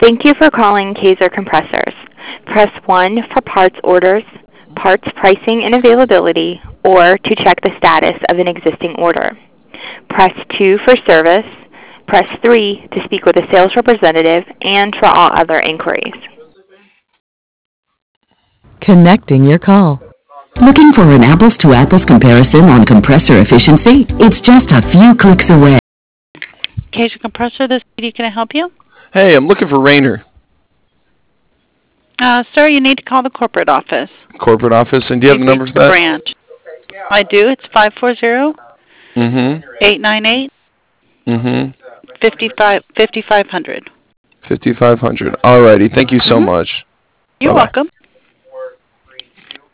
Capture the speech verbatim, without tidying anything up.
Thank you for calling Kaiser Compressors. Press one for parts orders, parts pricing and availability, or to check the status of an existing order. Press two for service. Press three to speak with a sales representative and for all other inquiries. Connecting your call. Looking for an apples to apples comparison on compressor efficiency? It's just a few clicks away. Kaiser Compressor, this is can I help you? Hey, I'm looking for Rainer. Uh, sir, you need to call the corporate office. Corporate office, and do you have the number for that? Branch. I do. It's five four zero. Mm-hmm. Eight nine eight. Mm-hmm. Fifty five fifty five hundred. Fifty five hundred. Alrighty. Thank you so mm-hmm. much. You're Bye-bye. welcome.